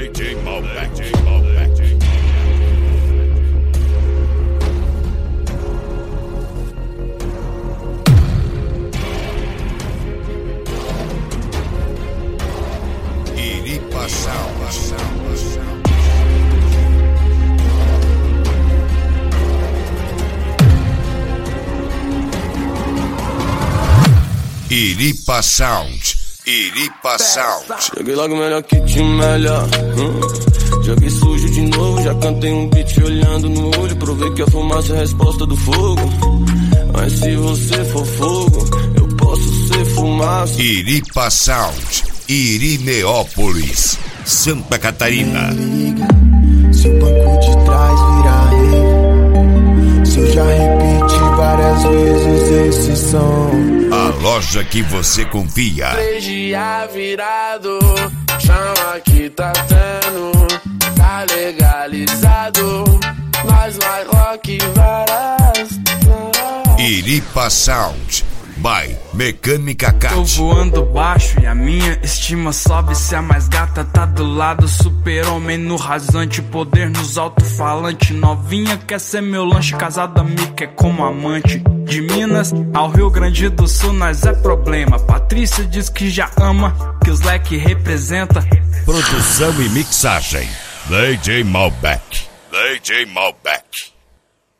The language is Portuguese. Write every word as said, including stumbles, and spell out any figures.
D J Malbec. D J Malbec. Iripa Sound, Sound, Sound. Iripa Sound, Iripa Sound. Cheguei logo melhor que te melhor. hum. Joguei sujo de novo, já cantei um beat olhando no olho. Provei que a fumaça é a resposta do fogo. Mas se você for fogo, eu posso ser fumaça. Iripa Sound, Irineópolis, Santa Catarina. Liga, se o banco de trás virar rei, se eu já repeti várias vezes esse som. A loja que você confia. Três dias virado, chama que tá tendo, tá legalizado. Nós mais rock várias. Iripa Sound, by Mecânica Cat. Tô voando baixo e a minha estima sobe. Se a mais gata tá do lado, super-homem no rasante, poder nos alto-falante. Novinha quer ser meu lanche, casada me quer como amante. De Minas ao Rio Grande do Sul nós é problema. Patrícia diz que já ama, que os leque representa. Produção e mixagem, D J Malbec. D J Malbec.